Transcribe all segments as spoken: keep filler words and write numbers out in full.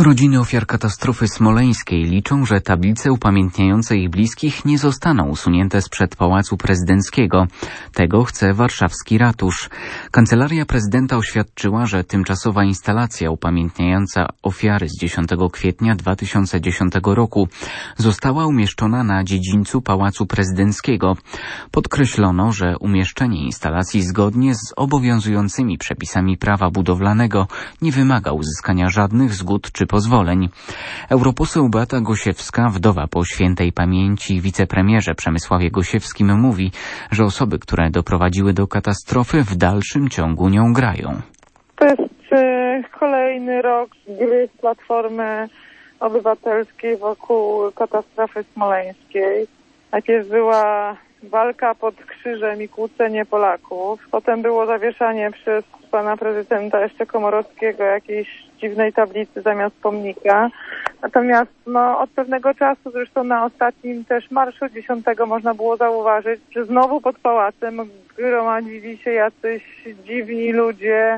Rodziny ofiar katastrofy smoleńskiej liczą, że tablice upamiętniające ich bliskich nie zostaną usunięte sprzed Pałacu Prezydenckiego. Tego chce warszawski ratusz. Kancelaria prezydenta oświadczyła, że tymczasowa instalacja upamiętniająca ofiary z dziesiątego kwietnia dwa tysiące dziesiątego roku została umieszczona na dziedzińcu Pałacu Prezydenckiego. Podkreślono, że umieszczenie instalacji zgodnie z obowiązującymi przepisami prawa budowlanego nie wymaga uzyskania żadnych zgód czy pozwoleń. Europoseł Beata Gosiewska, wdowa po świętej pamięci wicepremierze Przemysławie Gosiewskim, mówi, że osoby, które doprowadziły do katastrofy, w dalszym ciągu nią grają. To jest e, kolejny rok gry Platformy Obywatelskiej wokół katastrofy smoleńskiej. Najpierw była walka pod krzyżem i kłócenie Polaków. Potem było zawieszanie przez pana prezydenta jeszcze Komorowskiego jakiejś dziwnej tablicy zamiast pomnika. Natomiast no, od pewnego czasu, zresztą na ostatnim też marszu dziesiątego można było zauważyć, że znowu pod pałacem gromadzili się jacyś dziwni ludzie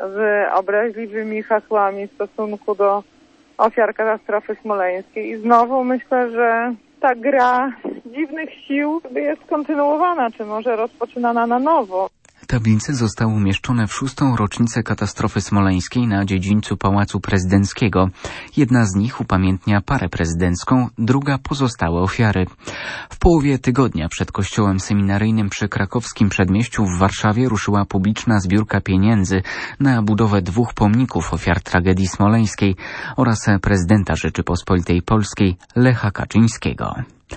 z obraźliwymi hasłami w stosunku do ofiar katastrofy smoleńskiej. I znowu myślę, że ta gra dziwnych sił jest kontynuowana, czy może rozpoczynana na nowo. Tablice zostały umieszczone w szóstą rocznicę katastrofy smoleńskiej na dziedzińcu Pałacu Prezydenckiego. Jedna z nich upamiętnia parę prezydencką, druga pozostałe ofiary. W połowie tygodnia przed kościołem seminaryjnym przy krakowskim przedmieściu w Warszawie ruszyła publiczna zbiórka pieniędzy na budowę dwóch pomników ofiar tragedii smoleńskiej oraz prezydenta Rzeczypospolitej Polskiej Lecha Kaczyńskiego.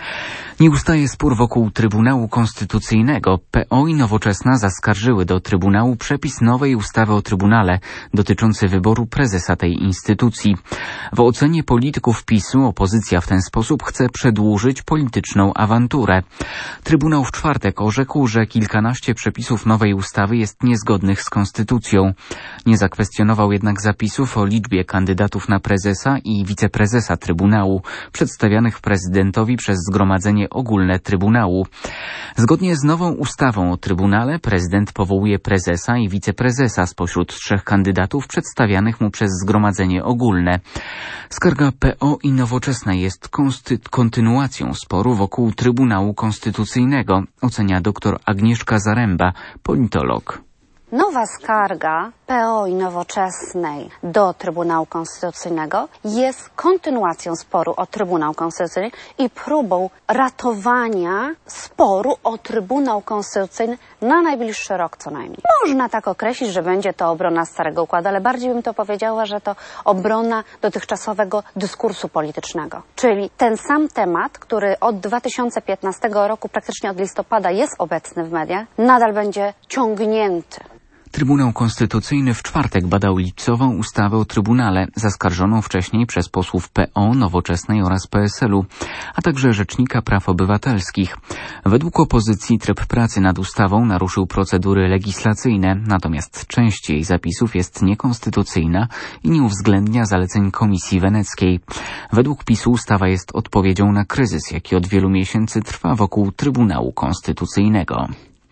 Nie ustaje spór wokół Trybunału Konstytucyjnego. P O i Nowoczesna zaskarżyły do Trybunału przepis nowej ustawy o Trybunale dotyczący wyboru prezesa tej instytucji. W ocenie polityków PiSu opozycja w ten sposób chce przedłużyć polityczną awanturę. Trybunał w czwartek orzekł, że kilkanaście przepisów nowej ustawy jest niezgodnych z konstytucją. Nie zakwestionował jednak zapisów o liczbie kandydatów na prezesa i wiceprezesa Trybunału przedstawianych prezydentowi przez Zgromadzenie Ogólne Trybunału. Zgodnie z nową ustawą o Trybunale prezydent powołuje prezesa i wiceprezesa spośród trzech kandydatów przedstawianych mu przez Zgromadzenie Ogólne. Skarga P O i Nowoczesna jest konsty- kontynuacją sporu wokół Trybunału Konstytucyjnego, ocenia dr Agnieszka Zaręba, politolog. Nowa skarga P O i Nowoczesnej do Trybunału Konstytucyjnego jest kontynuacją sporu o Trybunał Konstytucyjny i próbą ratowania sporu o Trybunał Konstytucyjny na najbliższy rok co najmniej. Można tak określić, że będzie to obrona starego układu, ale bardziej bym to powiedziała, że to obrona dotychczasowego dyskursu politycznego. Czyli ten sam temat, który od dwa tysiące piętnastego roku, praktycznie od listopada, jest obecny w mediach, nadal będzie ciągnięty. Trybunał Konstytucyjny w czwartek badał lipcową ustawę o Trybunale, zaskarżoną wcześniej przez posłów P O, Nowoczesnej oraz P S L u, a także Rzecznika Praw Obywatelskich. Według opozycji tryb pracy nad ustawą naruszył procedury legislacyjne, natomiast część jej zapisów jest niekonstytucyjna i nie uwzględnia zaleceń Komisji Weneckiej. Według PiSu ustawa jest odpowiedzią na kryzys, jaki od wielu miesięcy trwa wokół Trybunału Konstytucyjnego.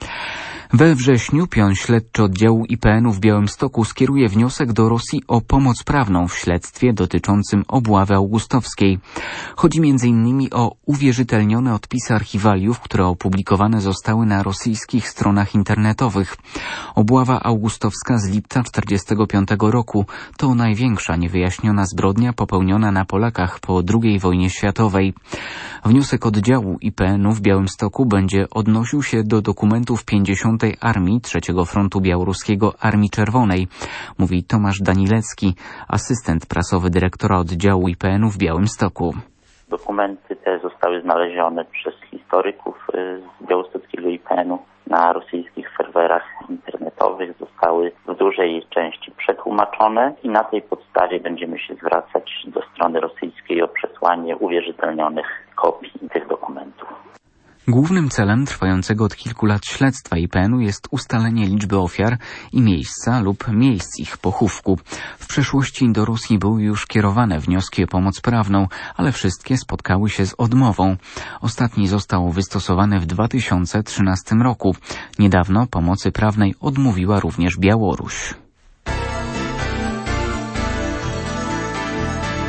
We wrześniu pion śledczy oddziału I P N u w Białymstoku skieruje wniosek do Rosji o pomoc prawną w śledztwie dotyczącym obławy augustowskiej. Chodzi między innymi o uwierzytelnione odpisy archiwaliów, które opublikowane zostały na rosyjskich stronach internetowych. Obława augustowska z lipca tysiąc dziewięćset czterdziestego piątego roku to największa niewyjaśniona zbrodnia popełniona na Polakach po drugiej wojnie światowej. Wniosek oddziału I P N u w Białymstoku będzie odnosił się do dokumentów pięćdziesiątej Armii trzeciego Frontu Białoruskiego Armii Czerwonej, mówi Tomasz Danilecki, asystent prasowy dyrektora oddziału I P N u w Białymstoku. Dokumenty te zostały znalezione przez historyków z białostockiego I P N u na rosyjskich serwerach internetowych, zostały w dużej części przetłumaczone i na tej podstawie będziemy się zwracać do strony rosyjskiej o przesłanie uwierzytelnionych kopii tych dokumentów. Głównym celem trwającego od kilku lat śledztwa I P N u jest ustalenie liczby ofiar i miejsca lub miejsc ich pochówku. W przeszłości do Rosji były już kierowane wnioski o pomoc prawną, ale wszystkie spotkały się z odmową. Ostatni został wystosowany w dwa tysiące trzynastym roku. Niedawno pomocy prawnej odmówiła również Białoruś.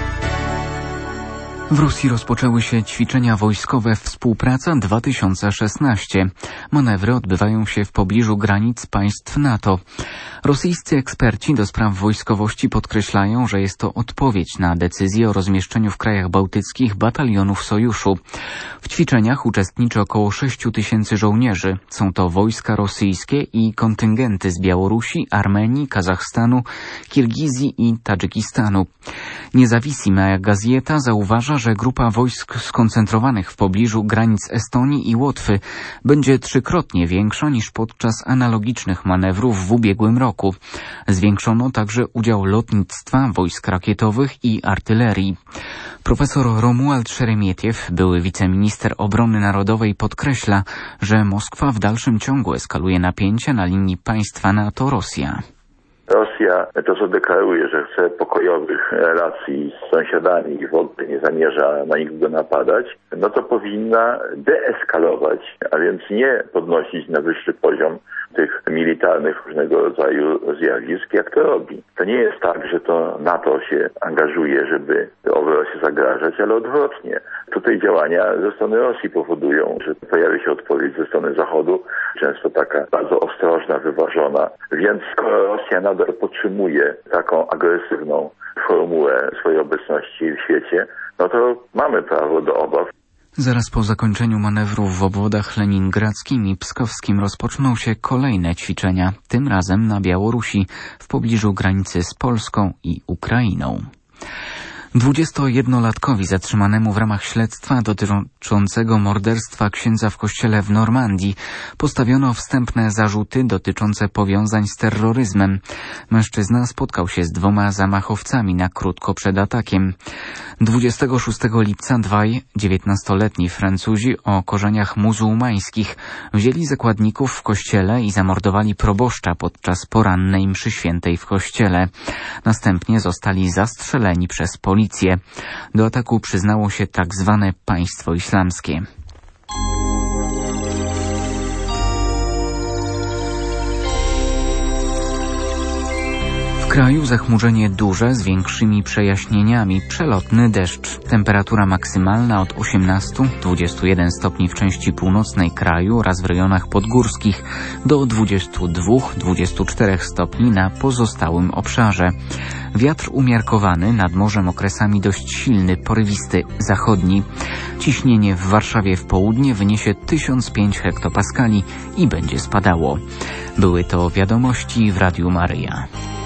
W Rosji rozpoczęły się ćwiczenia wojskowe Współpraca dwa tysiące szesnaście. Manewry odbywają się w pobliżu granic państw NATO. Rosyjscy eksperci do spraw wojskowości podkreślają, że jest to odpowiedź na decyzję o rozmieszczeniu w krajach bałtyckich batalionów sojuszu. W ćwiczeniach uczestniczy około sześciu tysięcy żołnierzy. Są to wojska rosyjskie i kontyngenty z Białorusi, Armenii, Kazachstanu, Kirgizji i Tadżykistanu. Niezawisima Gazeta zauważa, że grupa wojsk skoncentrowanych w pobliżu granic Estonii i Łotwy będzie trzykrotnie większa niż podczas analogicznych manewrów w ubiegłym roku. Zwiększono także udział lotnictwa, wojsk rakietowych i artylerii. Profesor Romuald Szeremietiew, były wiceminister obrony narodowej, podkreśla, że Moskwa w dalszym ciągu eskaluje napięcia na linii państwa NATO-Rosja. Rosja to, co deklaruje, że chce pokojowych relacji z sąsiadami i w ogóle nie zamierza na nikogo napadać, no to powinna deeskalować, a więc nie podnosić na wyższy poziom tych militarnych różnego rodzaju zjawisk, jak to robi. To nie jest tak, że to NATO się angażuje, żeby owe Rosji zagrażać, ale odwrotnie. Tutaj działania ze strony Rosji powodują, że pojawia się odpowiedź ze strony Zachodu, często taka bardzo ostrożna, wyważona. Więc skoro Rosja nadal podtrzymuje taką agresywną formułę swojej obecności w świecie, no to mamy prawo do obaw. Zaraz po zakończeniu manewrów w obwodach leningradzkim i pskowskim rozpoczną się kolejne ćwiczenia, tym razem na Białorusi, w pobliżu granicy z Polską i Ukrainą. dwudziestojednolatkowi zatrzymanemu w ramach śledztwa dotyczącego morderstwa księdza w kościele w Normandii postawiono wstępne zarzuty dotyczące powiązań z terroryzmem. Mężczyzna spotkał się z dwoma zamachowcami na krótko przed atakiem. dwudziestego szóstego lipca dwaj dziewiętnastoletni Francuzi o korzeniach muzułmańskich wzięli zakładników w kościele i zamordowali proboszcza podczas porannej mszy świętej w kościele. Następnie zostali zastrzeleni przez policję. Do ataku przyznało się tak zwane państwo islamskie. W kraju zachmurzenie duże z większymi przejaśnieniami, przelotny deszcz. Temperatura maksymalna od osiemnastu do dwudziestu jeden stopni w części północnej kraju oraz w rejonach podgórskich do dwudziestu dwóch do dwudziestu czterech stopni na pozostałym obszarze. Wiatr umiarkowany, nad morzem okresami dość silny, porywisty, zachodni. Ciśnienie w Warszawie w południe wyniesie tysiąc pięć hektopaskali i będzie spadało. Były to wiadomości w Radiu Maryja.